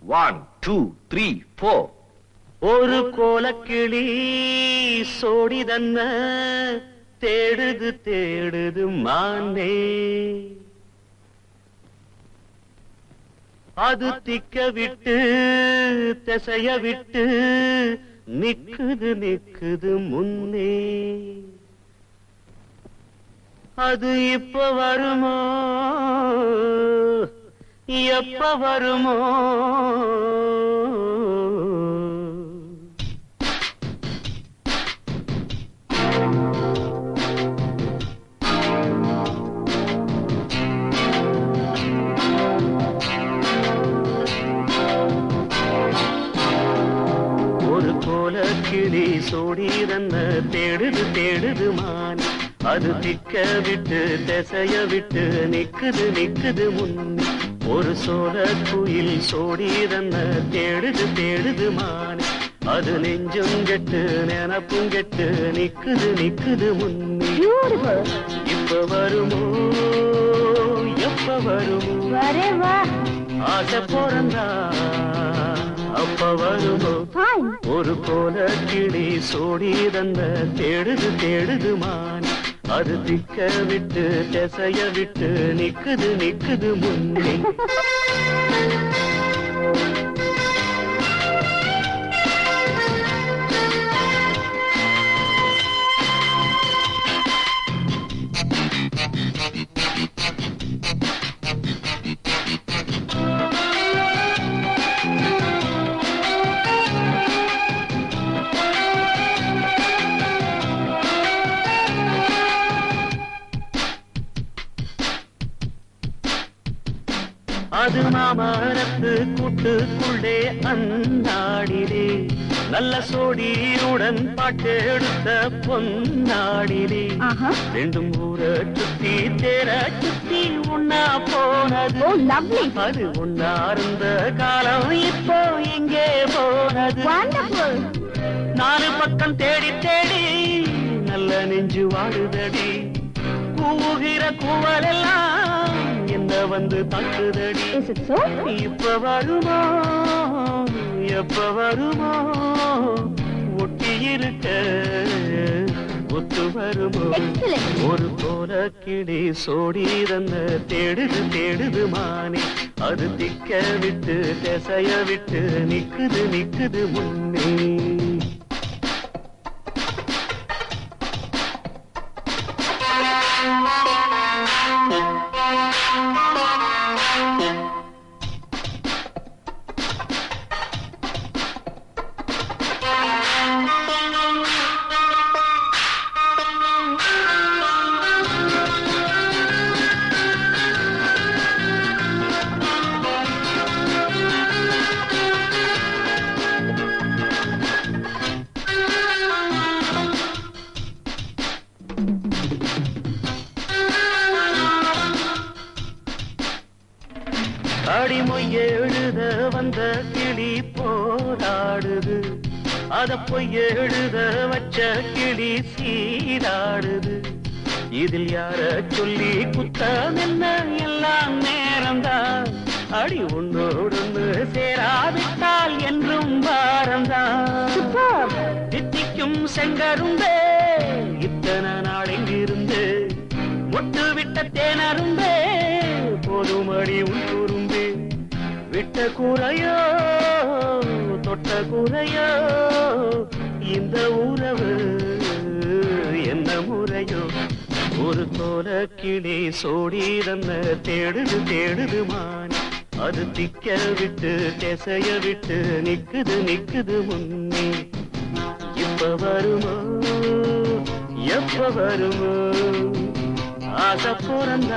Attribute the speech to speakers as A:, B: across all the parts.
A: 1 2 3 4
B: ஒரு கோலக்கிளி சோடிதன்ன தேடுது தேடுது மானே, அது திக்க விட்டு திசைய விட்டு நிக்குது நிக்குது முன்னே. அது இப்ப வருமோ எப்ப வருமோ? ஒரு கோலக்கிளி சோடிதன்ன தேடுது தேடுது மான், அது திக்க விட்டு திசைய விட்டு நிக்குது நிக்குது முன்னே. ஒரு சோழ குயில் சோடிதன்ன தேடுது தேடுது மான், அது நெஞ்சும் கெட்டு நினப்பும் கெட்டு நிக்குது நிக்குது முன்னே. இப்ப வருமோ எப்ப வருமோ? ஆசை பிறந்தா அப்ப வருமோ? ஒரு போல கிளி சோடிதன்ன தேடுது தேடுது மான், அது திக்க விட்டு திசைய விட்டு நிக்குது நிக்குது முன்னே. அது மாமரத்து கூட்டுக்குள்ளே அந்நாடிலே நல்ல சோடியுடன் பாட்டெடுத்த பொன்னாடிலே. ரெண்டும் ஊர சுத்தி தேர சுத்தி உண்ணா போனது. அது உண்ணார்ந்த காலம் இப்போ எங்கே போனது? நாலு பக்கம் தேடி தேடி நல்ல நெஞ்சு வாடுதடி, கூவுகிற கூவலெல்லாம் என்ன வந்து தாக்குதடி. இப்ப வருமோ எப்ப வருமோ? ஒட்டி இருக்க ஒத்து வருமோ? ஒரு போல கிளி சோடிதன்ன தேடுது தேடுது மானே, அது திக்க விட்டு திசைய விட்டு நிக்குது நிக்குது முன்னே. அடிமொய் எழுத வந்த கிளி போராடுது, அத பொய் எழுத வச்ச கிளி சீராடுது. இதில் யார சொல்லி குத்தம் என்ன? எல்லாம் நேரம்தான். அடி உன்னோடு சேராவிட்டால் என்றும் பாரம்தான். தித்திக்கும் செங்கரும்பே இத்தனை நாள் எங்கிருந்து ஒட்டு விட்ட தேனரும்பே போதுமடி உள்குறும்பே. விட்ட கூரையோ தொட்ட கூரையோ இந்த உறவு என்ன முறையோ? ஒரு கோல கிளி சோடிதன்ன தேடுது தேடுது மான், அது திக்க விட்டு திசைய விட்டு நிக்குது நிக்குது முன்னே. இப்ப வருமோ எப்ப வருமோ? ஆசை பிறந்தா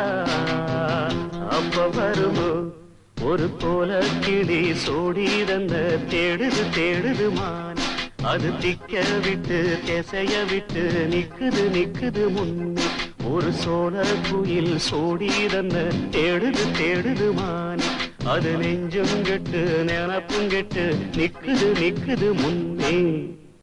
B: அப்ப வருமோ? ஒரு போல கிளி சோடிதன்ன தேடுது தேடுது மான், அது திக்க விட்டு திசைய விட்டு நிக்குது நிக்குது முன்னே. ஒரு சோழ குயில் சோடிதன்ன தேடுது தேடுது மான், அது நெஞ்சும் கெட்டு நினப்பும் கெட்டு நிக்குது நிக்குது முன்னே.